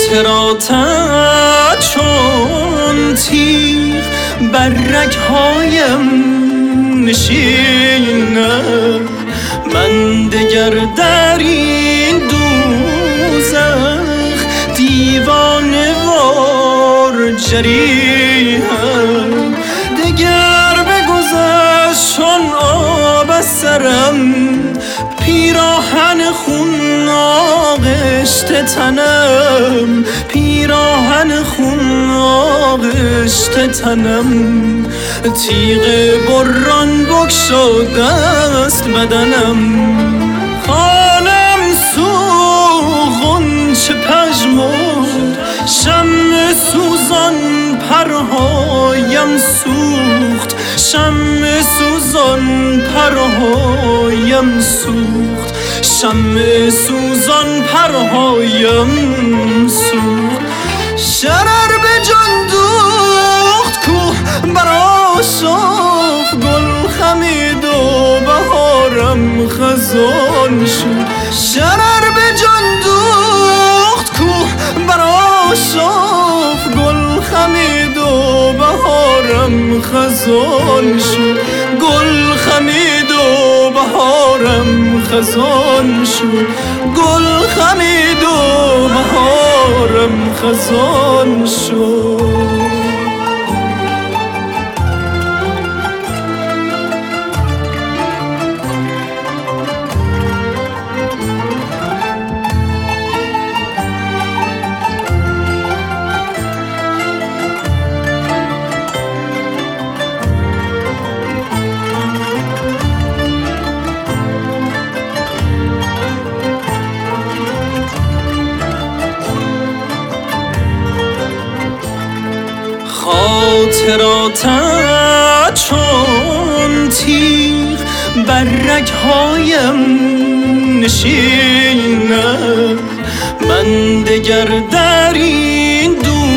خاطراتت چون تیغ بر رگ‌هایم نشینه، من دگر در این دوزخ دیوانه وار جریحم. دگر بگذشت چون آب از سرم، پیراهن خون آغشته تنم، پیراهن خون آغشته تنم. تیغ بران بگشاده است بدنم، خانم سوخت غنچه پژمرد، شمع سوزان پرهایم سوخت، شمع سوزان پرهایم سوخت، شمع سوزان پرهایم سوخت. شرر به جان دوخت کوه بر آشاف، گل خمید و بهارم خزان شد. شرر به جان دوخت کوه بر آشاف، گل خمید و بهارم خزان شد. گل خمید و بهارم خزان شد. گل خمید و بهارم خزان شد. خاطراتت چون تیغ بر رگ‌هایم نشینه، من دگر در این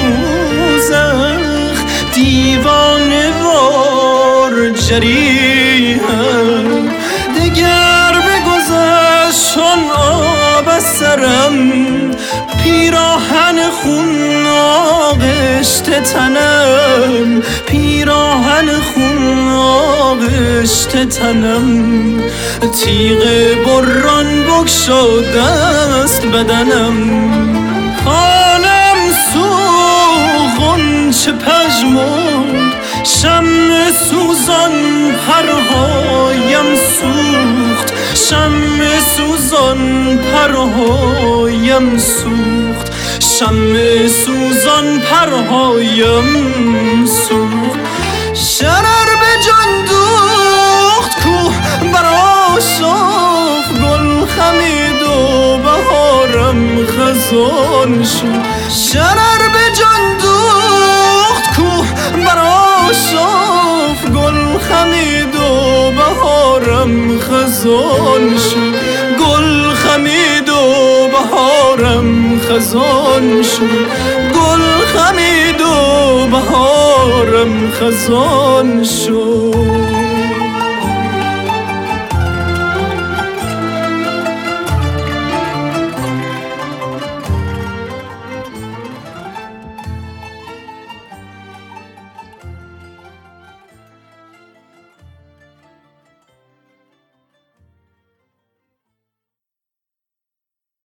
دوزخ دیوانه وار جریحم. دگر بگذشت چون آب از سرم، پیراهن خون آغشته تنم، پیراهن خون آغشته تنم. تیغ بران بگشاده است بدنم، خانم سوخت غنچه پژمرد، شمع سوزان پرهایم سوخت، شمع سوزان پرهایم سوخت، شمع سوزان پرهایم سوخت. شرر به جان دوخت کوه بر آشاف، گل خمید و بهارم خزان شد. شرر به جان دوخت کوه بر آشاف، گل خمید و بهارم خزان شد. گل خمید و بهارم خزان شد. گل خمید و بهارم خزان شد.